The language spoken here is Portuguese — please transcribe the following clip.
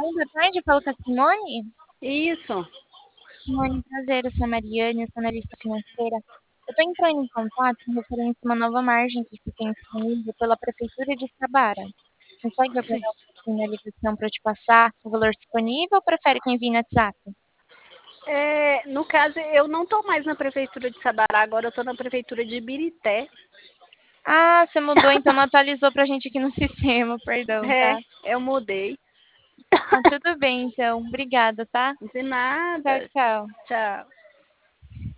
Boa tarde, falo com a Simone. Isso, Simone, prazer, eu sou a Mariane, eu sou analista financeira. Eu estou entrando em contato em referência a uma nova margem que se tem disponível pela Prefeitura de Sabara. Consegue sim. aguardar um pouquinho a ligação para eu te passar o valor disponível ou prefere que envie no WhatsApp? No caso, eu não estou mais na prefeitura de Sabará, agora eu estou na prefeitura de Ibirité. Ah, você mudou, então não atualizou para a gente aqui no sistema, perdão, tá? Eu mudei. Ah, tudo bem, então. Obrigada, tá? De Tchau, nada. tchau. Tchau.